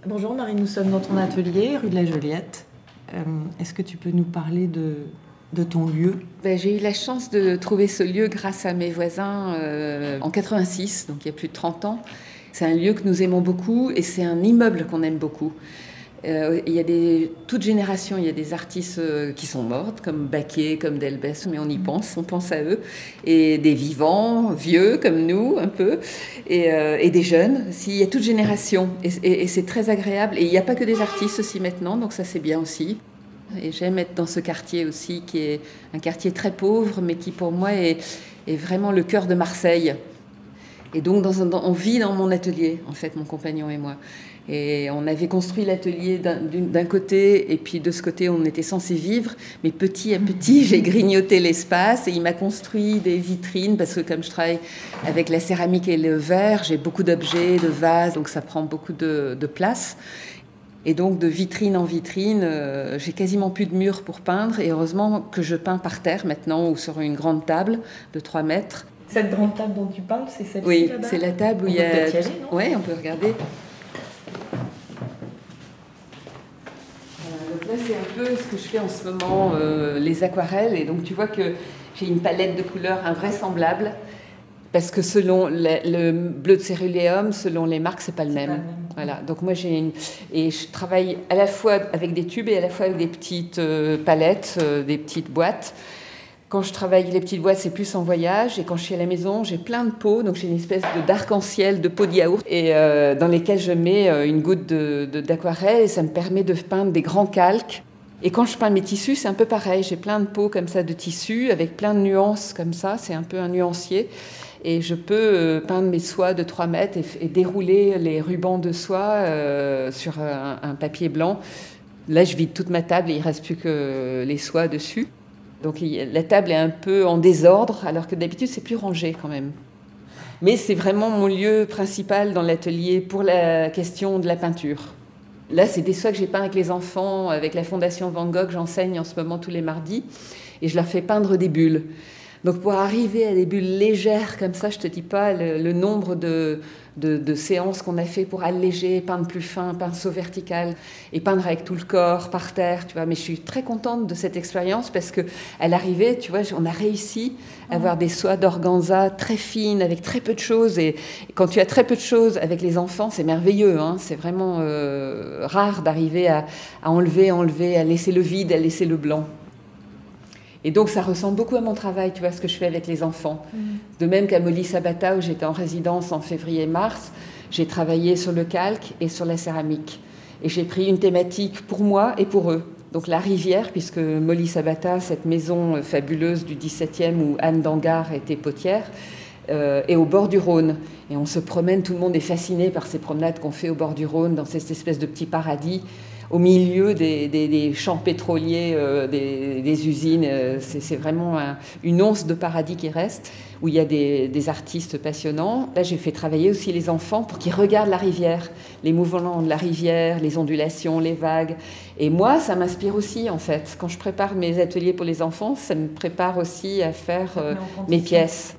Bonjour Marie, nous sommes dans ton atelier, rue de la Joliette. Est-ce que tu peux nous parler de ton lieu ? J'ai eu la chance de trouver ce lieu grâce à mes voisins en 86, donc il y a plus de 30 ans. C'est un lieu que nous aimons beaucoup et c'est un immeuble qu'on aime beaucoup. Il y a toute génération, il y a des artistes qui sont morts, comme Baquet, comme Delbès, mais on pense à eux. Et des vivants, vieux comme nous, un peu, et des jeunes. Il y a toute génération, et c'est très agréable. Et il n'y a pas que des artistes aussi maintenant, donc ça c'est bien aussi. Et j'aime être dans ce quartier aussi, qui est un quartier très pauvre, mais qui pour moi est vraiment le cœur de Marseille. Et donc on vit dans mon atelier, en fait, mon compagnon et moi. Et on avait construit l'atelier d'un côté, et puis de ce côté, on était censé vivre. Mais petit à petit, j'ai grignoté l'espace et il m'a construit des vitrines, parce que comme je travaille avec la céramique et le verre, j'ai beaucoup d'objets, de vases, donc ça prend beaucoup de place. Et donc, de vitrine en vitrine, j'ai quasiment plus de murs pour peindre. Et heureusement que je peins par terre maintenant, ou sur une grande table de 3 mètres. Cette grande table dont tu parles, c'est celle-ci Oui, là-bas ? c'est la table où on il y a... peut peut-être y aller, non ? Oui, on peut regarder. Donc là, c'est un peu ce que je fais en ce moment, les aquarelles. Et donc, tu vois que j'ai une palette de couleurs invraisemblable. Parce que selon le bleu de céruléum, selon les marques, c'est pas le même. Voilà. Donc moi et je travaille à la fois avec des tubes et à la fois avec des petites palettes, des petites boîtes. Quand je travaille les petites boîtes, c'est plus en voyage. Et quand je suis à la maison, j'ai plein de pots. Donc j'ai une espèce d'arc-en-ciel de pots de yaourt et dans lesquels je mets une goutte d'aquarelle et ça me permet de peindre des grands calques. Et quand je peins mes tissus, c'est un peu pareil. J'ai plein de pots comme ça de tissus avec plein de nuances comme ça. C'est un peu un nuancier. Et je peux peindre mes soies de 3 mètres et dérouler les rubans de soie sur un papier blanc. Là, je vide toute ma table et il ne reste plus que les soies dessus. Donc la table est un peu en désordre, alors que d'habitude, c'est plus rangé quand même. Mais c'est vraiment mon lieu principal dans l'atelier pour la question de la peinture. Là, c'est des soies que j'ai peints avec les enfants, avec la Fondation Van Gogh. J'enseigne en ce moment tous les mardis et je leur fais peindre des bulles. Donc pour arriver à des bulles légères comme ça, je ne te dis pas le nombre de séances qu'on a fait pour alléger, peindre plus fin, pinceau vertical et peindre avec tout le corps par terre, tu vois. Mais je suis très contente de cette expérience parce qu'à l'arrivée, tu vois, on a réussi à avoir des soies d'organza très fines avec très peu de choses. Et quand tu as très peu de choses avec les enfants, c'est merveilleux, hein. C'est vraiment rare d'arriver à enlever, à laisser le vide, à laisser le blanc. Et donc, ça ressemble beaucoup à mon travail, tu vois, ce que je fais avec les enfants. De même qu'à Molly Sabata, où j'étais en résidence en février-mars, j'ai travaillé sur le calque et sur la céramique. Et j'ai pris une thématique pour moi et pour eux. Donc, la rivière, puisque Molly Sabata, cette maison fabuleuse du 17e où Anne Dangar était potière, est au bord du Rhône. Et on se promène, tout le monde est fasciné par ces promenades qu'on fait au bord du Rhône, dans cette espèce de petit paradis, au milieu des champs pétroliers, des usines. C'est vraiment une once de paradis qui reste, où il y a des artistes passionnants. Là, j'ai fait travailler aussi les enfants pour qu'ils regardent la rivière, les mouvements de la rivière, les ondulations, les vagues. Et moi, ça m'inspire aussi, en fait. Quand je prépare mes ateliers pour les enfants, ça me prépare aussi à faire mes pièces.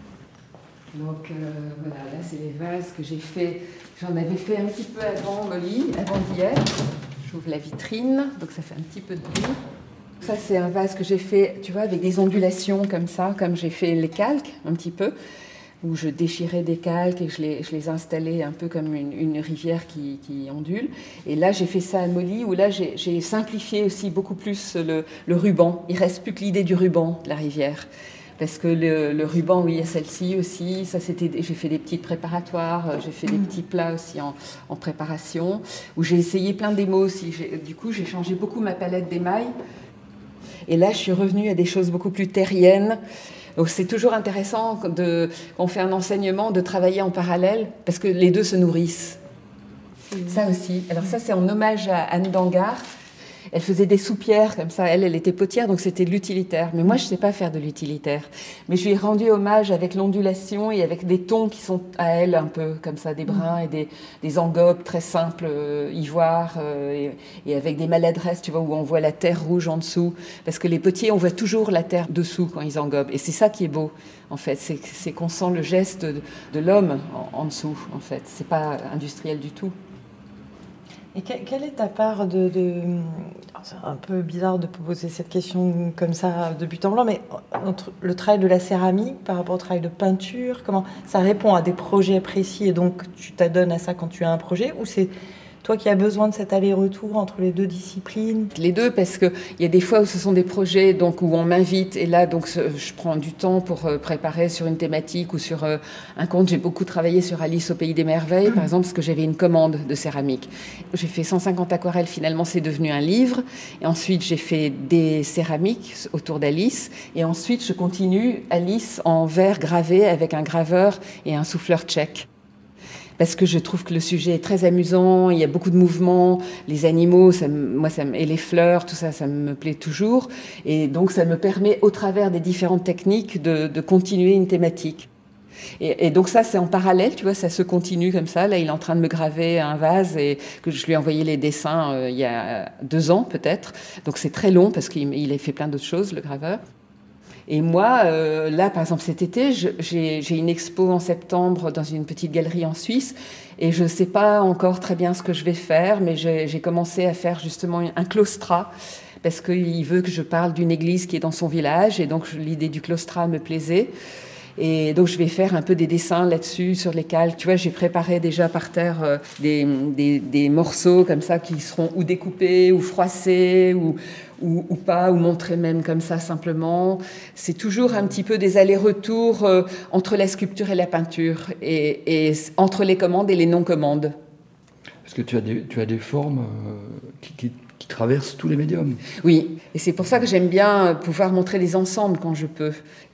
Donc voilà, là, c'est les vases que j'ai fait. J'en avais fait un petit peu avant Molly, avant d'hier. J'ouvre la vitrine, donc ça fait un petit peu de bruit. Ça, c'est un vase que j'ai fait, tu vois, avec des ondulations comme ça, comme j'ai fait les calques, un petit peu, où je déchirais des calques et je les installais un peu comme une rivière qui ondule. Et là, j'ai fait ça à Molly, où là, j'ai simplifié aussi beaucoup plus le ruban. Il ne reste plus que l'idée du ruban de la rivière. Parce que le ruban, oui, il y a celle-ci aussi. Ça, j'ai fait des petites préparatoires, j'ai fait des petits plats aussi en préparation, où j'ai essayé plein d'émaux aussi. Du coup, j'ai changé beaucoup ma palette d'émail. Et là, je suis revenue à des choses beaucoup plus terriennes. Donc, c'est toujours intéressant, quand on fait un enseignement, de travailler en parallèle, parce que les deux se nourrissent. Ça aussi. Alors ça, c'est en hommage à Anne Dangar. Elle faisait des soupières comme ça, elle était potière, donc c'était de l'utilitaire. Mais moi, je ne sais pas faire de l'utilitaire. Mais je lui ai rendu hommage avec l'ondulation et avec des tons qui sont à elle un peu comme ça, des bruns et des engobes très simples, ivoire, et avec des maladresses, tu vois, où on voit la terre rouge en dessous. Parce que les potiers, on voit toujours la terre dessous quand ils engobent. Et c'est ça qui est beau, en fait. C'est qu'on sent le geste de l'homme en dessous, en fait. C'est pas industriel du tout. Et quelle est ta part c'est un peu bizarre de poser cette question comme ça de but en blanc, mais entre le travail de la céramique par rapport au travail de peinture, comment ça répond à des projets précis et donc tu t'adonnes à ça quand tu as un projet, ou c'est toi qui as besoin de cet aller-retour entre les deux disciplines? Les deux, parce qu'il y a des fois où ce sont des projets donc, où on m'invite, et là donc, je prends du temps pour préparer sur une thématique ou sur un conte. J'ai beaucoup travaillé sur Alice au Pays des Merveilles, par exemple, parce que j'avais une commande de céramique. J'ai fait 150 aquarelles, finalement c'est devenu un livre, et ensuite j'ai fait des céramiques autour d'Alice, et ensuite je continue Alice en verre gravé avec un graveur et un souffleur tchèque. Parce que je trouve que le sujet est très amusant, il y a beaucoup de mouvements, les animaux, et les fleurs, tout ça, ça me plaît toujours. Et donc, ça me permet, au travers des différentes techniques, de continuer une thématique. Et donc ça, c'est en parallèle, tu vois, ça se continue comme ça. Là, il est en train de me graver un vase et que je lui ai envoyé les dessins il y a 2 ans, peut-être. Donc, c'est très long parce qu'il a fait plein d'autres choses, le graveur. Et moi, là, par exemple, cet été, j'ai une expo en septembre dans une petite galerie en Suisse. Et je ne sais pas encore très bien ce que je vais faire, mais j'ai commencé à faire justement un claustrat, parce qu'il veut que je parle d'une église qui est dans son village. Et donc, l'idée du claustrat me plaisait. Et donc, je vais faire un peu des dessins là-dessus, sur les calques. Tu vois, j'ai préparé déjà par terre des morceaux comme ça qui seront ou découpés, ou froissés, ou pas, ou montrés même comme ça simplement. C'est toujours un petit peu des allers-retours entre la sculpture et la peinture, et entre les commandes et les non-commandes. Parce que tu as des formes qui traversent tous les médiums. Oui, et c'est pour ça que j'aime bien pouvoir montrer des ensembles quand je peux.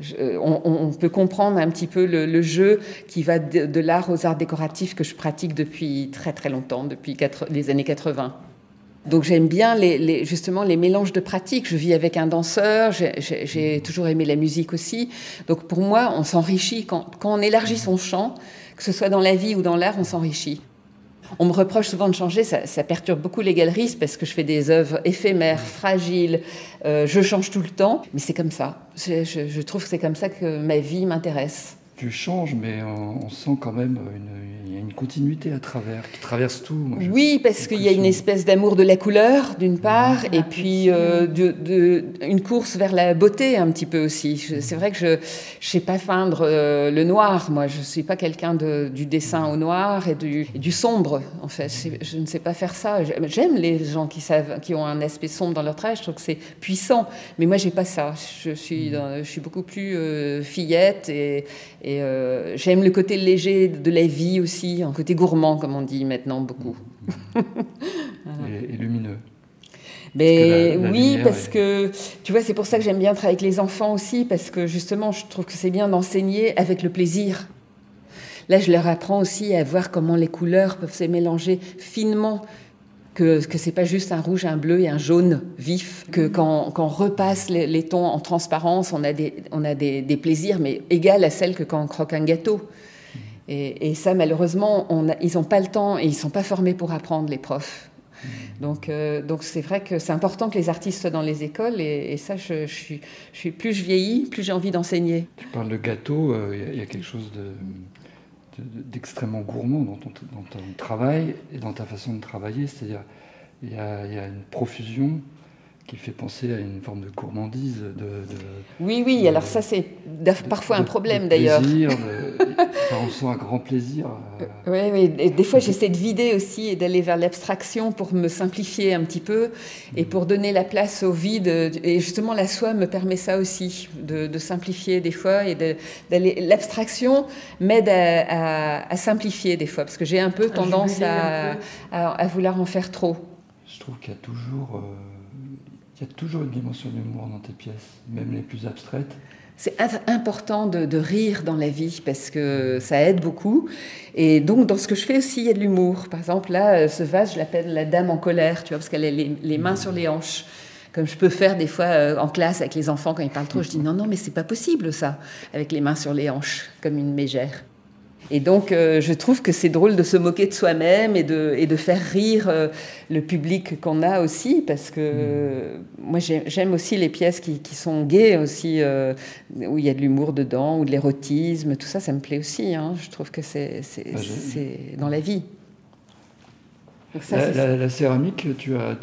On peut comprendre un petit peu le jeu qui va de l'art aux arts décoratifs que je pratique depuis très très longtemps, depuis les années 80. Donc j'aime bien justement les mélanges de pratiques. Je vis avec un danseur, j'ai toujours aimé la musique aussi. Donc pour moi, on s'enrichit quand on élargit son champ, que ce soit dans la vie ou dans l'art, on s'enrichit. On me reproche souvent de changer, ça perturbe beaucoup les galeristes parce que je fais des œuvres éphémères, fragiles, je change tout le temps, mais c'est comme ça. Je trouve que c'est comme ça que ma vie m'intéresse. Tu changes, mais on sent quand même il y a une continuité à travers, qui traverse tout. Oui, parce qu'il y a une espèce d'amour de la couleur, d'une part, et puis une course vers la beauté, un petit peu aussi. C'est vrai que je ne sais pas feindre le noir, moi. Je ne suis pas quelqu'un du dessin au noir et du sombre, en fait. Je ne sais pas faire ça. J'aime les gens qui ont un aspect sombre dans leur travail. Je trouve que c'est puissant. Mais moi, je n'ai pas ça. Je suis beaucoup plus fillette et j'aime le côté léger de la vie aussi, un côté gourmand, comme on dit maintenant beaucoup. Et lumineux. Mais oui, parce que tu vois, c'est pour ça que j'aime bien travailler avec les enfants aussi, parce que justement, je trouve que c'est bien d'enseigner avec le plaisir. Là, je leur apprends aussi à voir comment les couleurs peuvent se mélanger finement. Que c'est pas juste un rouge, un bleu et un jaune vif, que quand on repasse les tons en transparence, on a des plaisirs, mais égal à celles que quand on croque un gâteau. Et ça, malheureusement, ils n'ont pas le temps et ils ne sont pas formés pour apprendre, les profs. Donc c'est vrai que c'est important que les artistes soient dans les écoles, et ça, plus je vieillis, plus j'ai envie d'enseigner. Tu parles de gâteau, il y a quelque chose d'extrêmement gourmand dans ton travail et dans ta façon de travailler, c'est-à-dire il y a une profusion qui fait penser à une forme de gourmandise. Oui, alors ça c'est parfois un problème d'ailleurs. On sent un grand plaisir. Oui, et des fois j'essaie de vider aussi et d'aller vers l'abstraction pour me simplifier un petit peu et pour donner la place au vide. Et justement la soie me permet ça aussi, de simplifier des fois et d'aller. L'abstraction m'aide à simplifier des fois parce que j'ai un peu tendance à vouloir en faire trop. Je trouve qu'il y a toujours une dimension d'humour dans tes pièces, même les plus abstraites. C'est important de rire dans la vie parce que ça aide beaucoup. Et donc, dans ce que je fais aussi, il y a de l'humour. Par exemple, là, ce vase, je l'appelle la dame en colère, tu vois, parce qu'elle a les mains sur les hanches. Comme je peux faire des fois en classe avec les enfants quand ils parlent trop, je dis non, mais c'est pas possible ça, avec les mains sur les hanches, comme une mégère. Et donc, je trouve que c'est drôle de se moquer de soi-même et de faire rire le public qu'on a aussi, parce que moi, j'aime aussi les pièces qui sont gaies aussi, où il y a de l'humour dedans, ou de l'érotisme, tout ça, ça me plaît aussi. Hein. Je trouve que c'est dans la vie. Donc ça, la céramique, tu as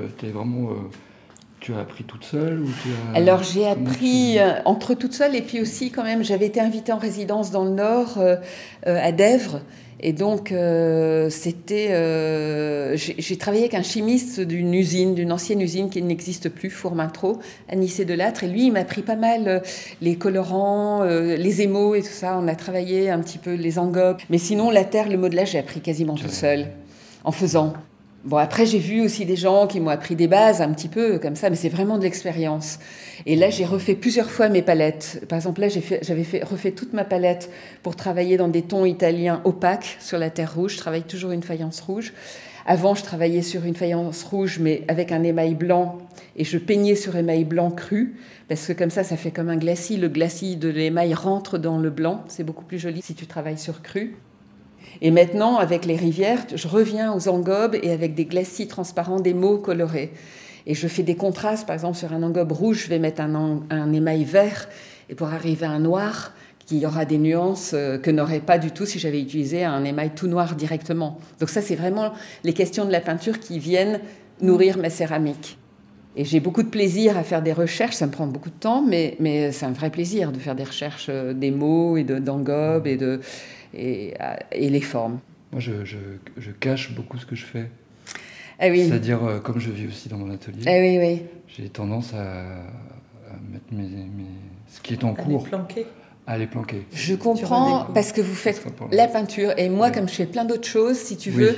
appris toute seule ou Alors j'ai appris entre toute seule, et puis aussi quand même, j'avais été invitée en résidence dans le Nord, à Dèvres. Et donc, j'ai travaillé avec un chimiste d'une ancienne usine qui n'existe plus, Fourmentreau, à Nicey-de-Lattre. Et lui, il m'a appris pas mal les colorants, les émaux et tout ça. On a travaillé un petit peu les engobes. Mais sinon, la terre, le modelage, j'ai appris quasiment toute seule, en faisant. Bon, après, j'ai vu aussi des gens qui m'ont appris des bases, un petit peu comme ça, mais c'est vraiment de l'expérience. Et là, j'ai refait plusieurs fois mes palettes. Par exemple, là, j'avais refait toute ma palette pour travailler dans des tons italiens opaques sur la terre rouge. Je travaille toujours une faïence rouge. Avant, je travaillais sur une faïence rouge, mais avec un émail blanc, et je peignais sur émail blanc cru, parce que comme ça fait comme un glacis. Le glacis de l'émail rentre dans le blanc. C'est beaucoup plus joli si tu travailles sur cru. Et maintenant, avec les rivières, je reviens aux engobes et avec des glacis transparents, des mots colorés. Et je fais des contrastes. Par exemple, sur un engobe rouge, je vais mettre un émail vert. Et pour arriver à un noir, qui aura des nuances que n'aurait pas du tout si j'avais utilisé un émail tout noir directement. Donc ça, c'est vraiment les questions de la peinture qui viennent nourrir ma céramique. Et j'ai beaucoup de plaisir à faire des recherches. Ça me prend beaucoup de temps, mais c'est un vrai plaisir de faire des recherches des mots et d'engobes et les formes. Moi, je cache beaucoup ce que je fais. Ah oui. C'est-à-dire, comme je vis aussi dans mon atelier, ah oui, oui. J'ai tendance à mettre ce qui est en cours, à les planquer. Je comprends, parce que vous faites la peinture, et moi, comme je fais plein d'autres choses, si tu veux,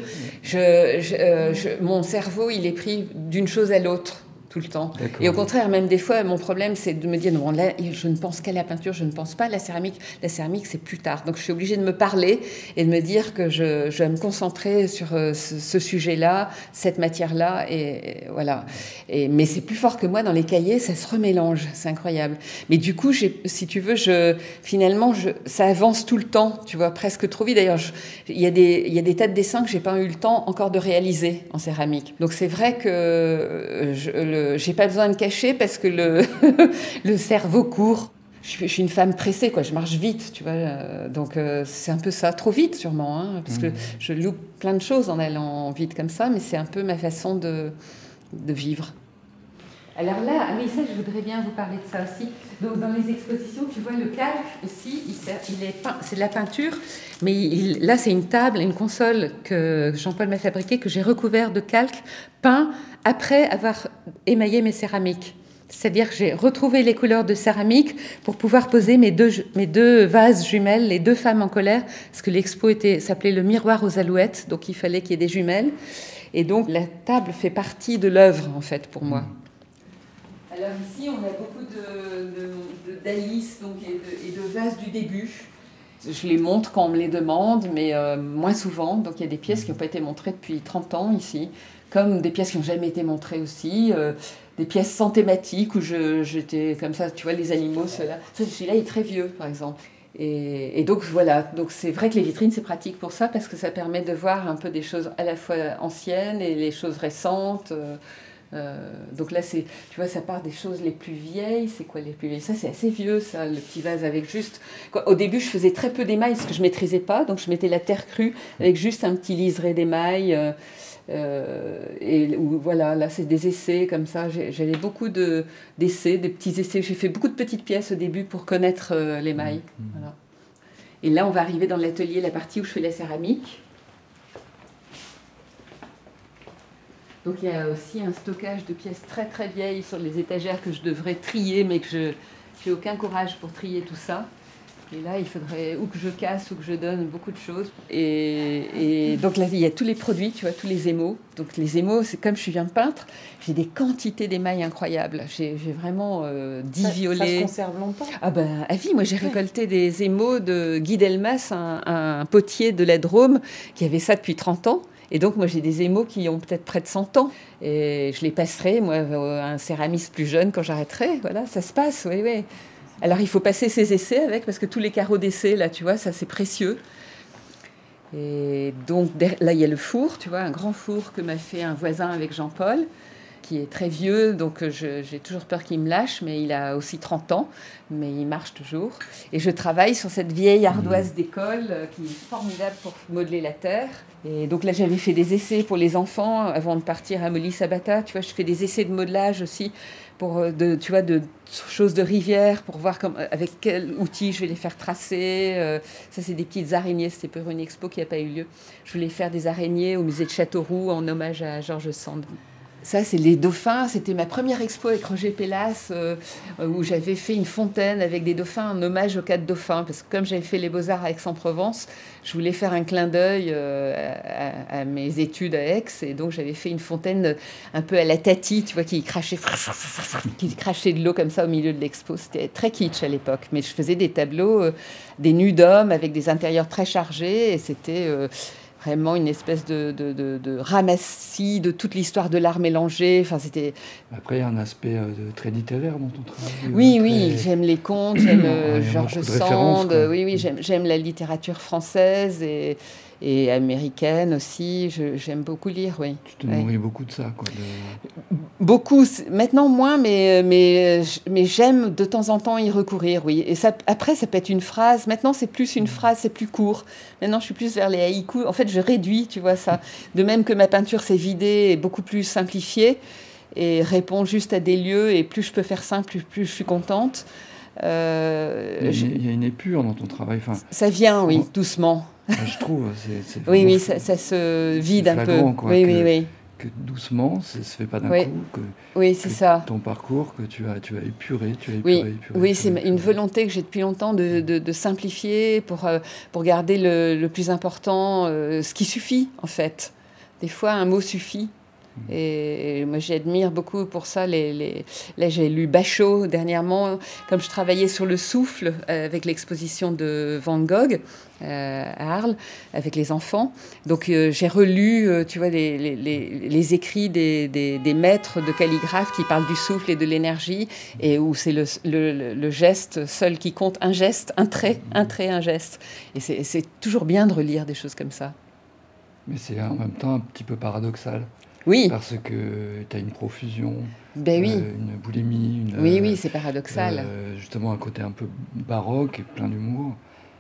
mon cerveau, il est pris d'une chose à l'autre. Tout le temps. D'accord. Et au contraire, même des fois, mon problème, c'est de me dire, non, là, je ne pense qu'à la peinture, je ne pense pas à la céramie. La céramie, c'est plus tard. Donc, je suis obligée de me parler et de me dire que je vais me concentrer sur ce sujet-là, cette matière-là, et voilà. Mais c'est plus fort que moi dans les cahiers, ça se remélange, c'est incroyable. Mais du coup, si tu veux, finalement, ça avance tout le temps, tu vois, presque trop vite. D'ailleurs, il y a des tas de dessins que j'ai pas eu le temps encore de réaliser en céramique. Donc, c'est vrai que j'ai pas besoin de cacher parce que le cerveau court. Je suis une femme pressée, quoi. Je marche vite, tu vois. Donc c'est un peu ça, trop vite sûrement, hein, parce que je loupe plein de choses en allant vite comme ça, mais c'est un peu ma façon de vivre. Alors là, oui, ça, je voudrais bien vous parler de ça aussi. Donc dans les expositions, tu vois, le calque aussi, c'est de la peinture, mais là, c'est une table, une console que Jean-Paul m'a fabriquée, que j'ai recouvert de calque peint après avoir émaillé mes céramiques. C'est-à-dire que j'ai retrouvé les couleurs de céramique pour pouvoir poser mes deux vases jumelles, les deux femmes en colère, parce que l'expo s'appelait le miroir aux alouettes, donc il fallait qu'il y ait des jumelles. Et donc la table fait partie de l'œuvre, en fait, pour moi. Alors ici, on a beaucoup d'alices et de vases du début. Je les montre quand on me les demande, mais moins souvent. Donc il y a des pièces qui n'ont pas été montrées depuis 30 ans ici, comme des pièces qui n'ont jamais été montrées aussi, des pièces sans thématique où j'étais comme ça, tu vois, les animaux, ceux-là. Celui-là est très vieux, par exemple. Et donc voilà, donc c'est vrai que les vitrines, c'est pratique pour ça, parce que ça permet de voir un peu des choses à la fois anciennes et les choses récentes. Donc là, tu vois, ça part des choses les plus vieilles. C'est quoi les plus vieilles? Ça, c'est assez vieux, ça, le petit vase avec juste... Au début, je faisais très peu d'émail parce que je ne maîtrisais pas. Donc, je mettais la terre crue avec juste un petit liseré d'émail. Voilà, là, c'est des essais comme ça. J'avais beaucoup d'essais, des petits essais. J'ai fait beaucoup de petites pièces au début pour connaître l'émail. Voilà. Et là, on va arriver dans l'atelier, la partie où je fais la céramique. Donc il y a aussi un stockage de pièces très très vieilles sur les étagères que je devrais trier, mais que je n'ai aucun courage pour trier tout ça. Et là, il faudrait ou que je casse ou que je donne beaucoup de choses. Et donc là, il y a tous les produits, tu vois, tous les émaux. Donc les émaux, c'est comme je suis bien peintre, j'ai des quantités d'émail incroyables. J'ai vraiment 10 violets. Ça se conserve longtemps? Ah ben, à vie. Moi, j'ai récolté des émaux de Guy Delmas, un potier de la Drôme, qui avait ça depuis 30 ans. Et donc, moi, j'ai des émaux qui ont peut-être près de 100 ans. Et je les passerai, moi, à un céramiste plus jeune quand j'arrêterai. Voilà, ça se passe, oui, oui. Alors, il faut passer ses essais avec, parce que tous les carreaux d'essai, là, tu vois, ça, c'est précieux. Et donc, là, il y a le four, tu vois, un grand four que m'a fait un voisin avec Jean-Paul. qui est très vieux, donc j'ai toujours peur qu'il me lâche, mais il a aussi 30 ans, mais il marche toujours. Et je travaille sur cette vieille ardoise d'école qui est formidable pour modeler la terre. Et donc là, j'avais fait des essais pour les enfants avant de partir à Molly Sabata. Tu vois, je fais des essais de modelage aussi pour de choses de rivière, pour voir avec quel outil je vais les faire tracer. Ça, c'est des petites araignées. C'était pour une expo qui n'a pas eu lieu. Je voulais faire des araignées au musée de Châteauroux en hommage à George Sand. Ça, c'est les dauphins. C'était ma première expo avec Roger Pellas, où j'avais fait une fontaine avec des dauphins en hommage aux 4 dauphins. Parce que comme j'avais fait les Beaux-Arts à Aix-en-Provence, je voulais faire un clin d'œil à mes études à Aix. Et donc, j'avais fait une fontaine un peu à la Tati, tu vois, qui crachait de l'eau comme ça au milieu de l'expo. C'était très kitsch à l'époque. Mais je faisais des tableaux, des nus d'hommes avec des intérieurs très chargés. Et c'était... vraiment une espèce de ramassis de toute l'histoire de l'art mélangé. Enfin, c'était... Après, il y a un aspect très littéraire dans ton travail. Oui, j'aime les contes, j'aime George Sand. Oui, Mm. j'aime la littérature française et américaine aussi. J'aime beaucoup lire, oui. Tu te nourris beaucoup de ça, quoi. Beaucoup, maintenant moins, mais j'aime de temps en temps y recourir, oui. Et ça, après, ça peut être une phrase. Maintenant, c'est plus une phrase, c'est plus court. Maintenant, je suis plus vers les haïkus. En fait, je réduis, tu vois, ça. De même que ma peinture s'est vidée et beaucoup plus simplifiée et répond juste à des lieux. Et plus je peux faire simple, plus je suis contente. Il y a une épure dans ton travail. Enfin, ça vient, oui, doucement. Je trouve. Oui, ça se vide un peu. Quoi, oui. Que doucement, ça se fait pas d'un coup. C'est ça. Ton parcours, que tu as épuré, Oui, c'est une volonté que j'ai depuis longtemps de simplifier pour garder le plus important, ce qui suffit en fait. Des fois, un mot suffit. Et moi, j'admire beaucoup pour ça. Là, j'ai lu Bachot dernièrement, comme je travaillais sur le souffle avec l'exposition de Van Gogh à Arles, avec les enfants. Donc, j'ai relu, tu vois, les écrits des maîtres de calligraphes qui parlent du souffle et de l'énergie, et où c'est le geste seul qui compte, un geste, un trait, un geste. Et c'est toujours bien de relire des choses comme ça. Mais c'est en même temps un petit peu paradoxal. Oui. Parce que tu as une profusion, une boulimie. Oui, c'est paradoxal. Justement, un côté un peu baroque et plein d'humour.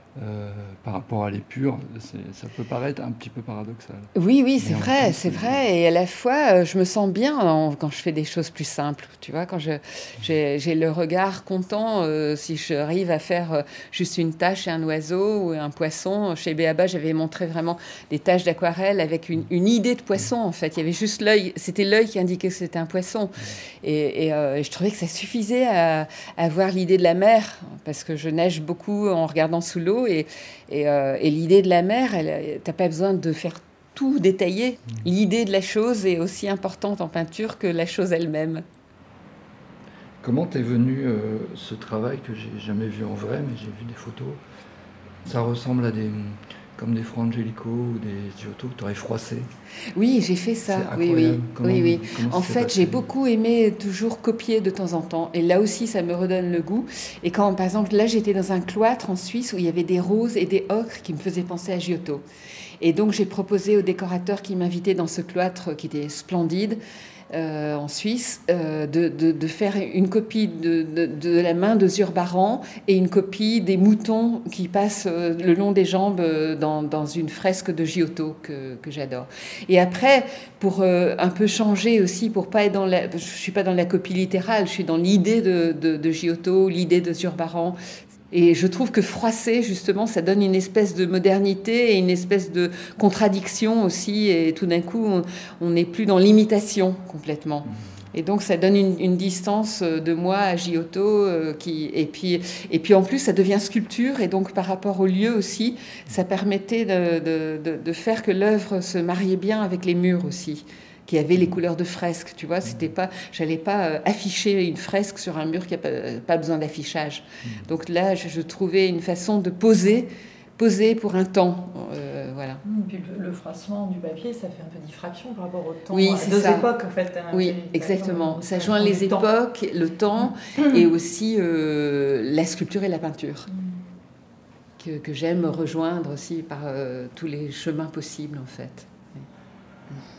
Par rapport à l'épure, ça peut paraître un petit peu paradoxal. Oui, c'est vrai. Et à la fois, je me sens bien quand je fais des choses plus simples. Tu vois, quand j'ai le regard content, si j'arrive à faire juste une tache et un oiseau ou un poisson. Chez Béaba, j'avais montré vraiment des taches d'aquarelle avec une idée de poisson, en fait. Il y avait juste l'œil. C'était l'œil qui indiquait que c'était un poisson. Et je trouvais que ça suffisait à voir l'idée de la mer, parce que je nage beaucoup en regardant sous l'eau. Et l'idée de la mer, t'as pas besoin de faire tout détailler. L'idée de la chose est aussi importante en peinture que la chose elle-même. Comment t'es venu ce travail que j'ai jamais vu en vrai, mais j'ai vu des photos? Ça ressemble à comme des Fra Angelico ou des Giotto que tu aurais froissé. Oui, j'ai fait ça. Oui. En fait, j'ai beaucoup aimé toujours copier de temps en temps. Et là aussi, ça me redonne le goût. Et quand, par exemple, là, j'étais dans un cloître en Suisse où il y avait des roses et des ocres qui me faisaient penser à Giotto. Et donc, j'ai proposé au décorateur qui m'invitait dans ce cloître qui était splendide, en Suisse, de faire une copie de la main de Zurbaran et une copie des moutons qui passent le long des jambes dans une fresque de Giotto que j'adore. Et après, pour un peu changer aussi, pour pas être je suis pas dans la copie littérale, je suis dans l'idée de Giotto, l'idée de Zurbaran. Et je trouve que froisser, justement, ça donne une espèce de modernité et une espèce de contradiction aussi. Et tout d'un coup, on n'est plus dans l'imitation complètement. Et donc, ça donne une distance de moi à Giotto. Et puis, en plus, ça devient sculpture. Et donc, par rapport au lieu aussi, ça permettait de faire que l'œuvre se mariait bien avec les murs aussi, qui avait les couleurs de fresque, tu vois, j'allais pas afficher une fresque sur un mur qui n'a pas besoin d'affichage. Donc là, je trouvais une façon de poser pour un temps, voilà. Puis le froissement du papier, ça fait un peu diffraction par rapport au temps. Oui, c'est ça. Époques, en fait. Oui, exactement. Ça joint les époques, le temps, et aussi la sculpture et la peinture, que j'aime rejoindre aussi par tous les chemins possibles, en fait. Oui.